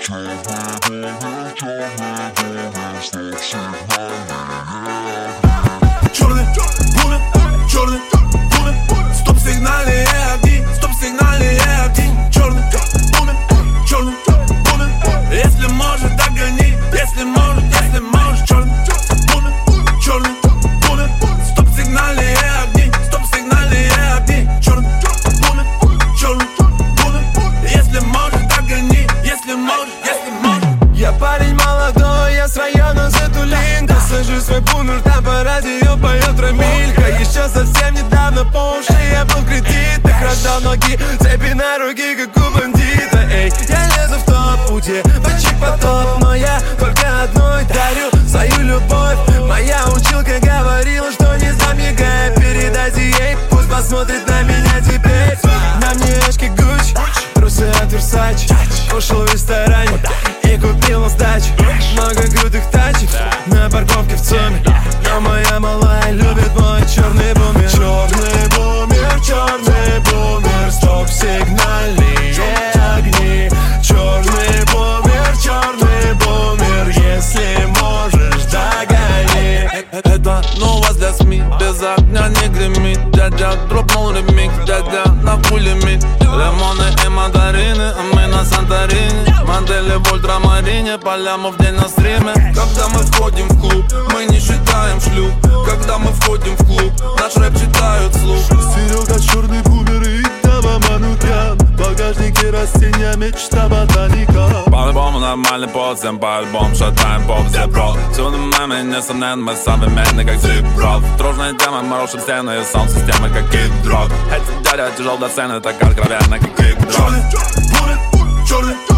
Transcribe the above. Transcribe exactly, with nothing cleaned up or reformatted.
Черный бумер, черный бумер, стоп-сигнальные огни, стоп-сигнальные огни. Черный бумер, черный бумер, если можешь, догони, если можешь, если можешь. Черный бумер, черный бумер, стоп-сигнальные огни, стоп-сигнальные огни. Черный бумер, черный бумер, если можешь, догони, если можешь, если можешь. Я парень молодой, я с района Затулинка. Слышу свой бумер, там по радио поет Рамилька. Еще совсем недавно по уши я был в кредитах. Раздал ноги, цепи на руки, как у бандита. Эй, я лезу в топ, удевочек потоп, но я только одной дарю свою любовь. Моя училка говорила, что не замигай. Передайте ей, пусть посмотрит на меня теперь. На мне очки Гуччи, трусы от Versace. Кушал в ресторане и купил на сдачу много крутых тачек на парковке в ЦУМе. Но моя малая любит мой черный бумер. Черный бумер, черный бумер, стоп-сигнальные огни. Черный бумер, черный бумер, если можешь, догони. Это новость для СМИ, без огня не гремит. Дядя дропнул ремикс, дядя на пулемет. Лимоны и мандарины, а мы на Санторини. Модели в ультрамарине, поляма в день на стриме. Когда мы входим в клуб, мы не считаем шлюп. Когда мы входим в клуб, наш рэп читают вслух. Серега черный бумер и Дава Манукян. В багажнике растения, мечта ботаника. По-любому нормальный под всем, по-любому шатаем поп все бро. Всюду маме, несомненно, мы современны, как зип-рок. Дружная тема, мы рушим стены и саунд-системы, как кид-дрог. Эти дядя тяжел до сцены, так откровенно, как кик-дрог. Черный бумер, черный